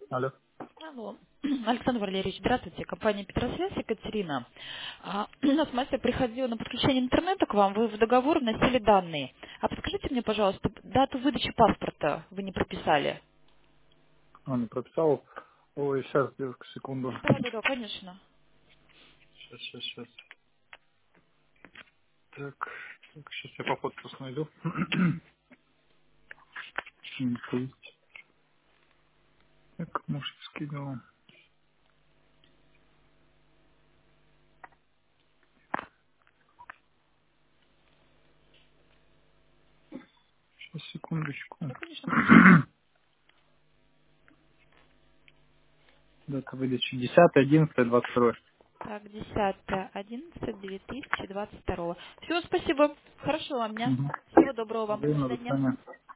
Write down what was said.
Алло. Алло. Александр Валерьевич, здравствуйте. Компания Петросвязь, Екатерина. У нас мастер приходил на подключение интернета к вам, вы в договор вносили данные. А подскажите мне, пожалуйста, дату выдачи паспорта вы не прописали? Не прописал. Ой, сейчас, девушка, секунду. Да, конечно. Сейчас. Так, сейчас я по подпису найду. То есть, так, может, скидывал. Сейчас, секундочку. Да, конечно, конечно. Дата выдачи 10.11.22. Так, 10.11.2022. Все, спасибо. Хорошего вам дня. Угу. Всего доброго вам. До Взаимно, до свидания. свидания.